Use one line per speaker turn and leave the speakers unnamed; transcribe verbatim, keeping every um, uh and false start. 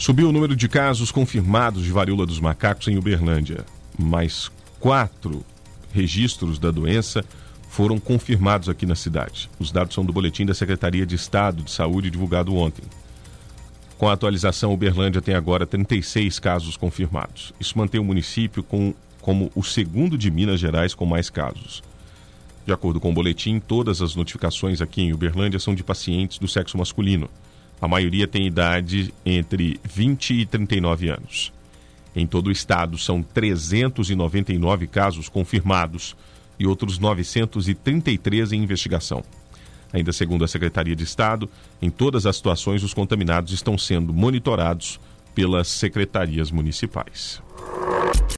Subiu o número de casos confirmados de varíola dos macacos em Uberlândia. Mais quatro registros da doença foram confirmados aqui na cidade. Os dados são do boletim da Secretaria de Estado de Saúde divulgado ontem. Com a atualização, Uberlândia tem agora trinta e seis casos confirmados. Isso mantém o município com, como o segundo de Minas Gerais com mais casos. De acordo com o boletim, todas as notificações aqui em Uberlândia são de pacientes do sexo masculino. A maioria tem idade entre vinte e trinta e nove anos. Em todo o estado, são trezentos e noventa e nove casos confirmados e outros novecentos e trinta e três em investigação. Ainda segundo a Secretaria de Estado, em todas as situações, os contaminados estão sendo monitorados pelas secretarias municipais.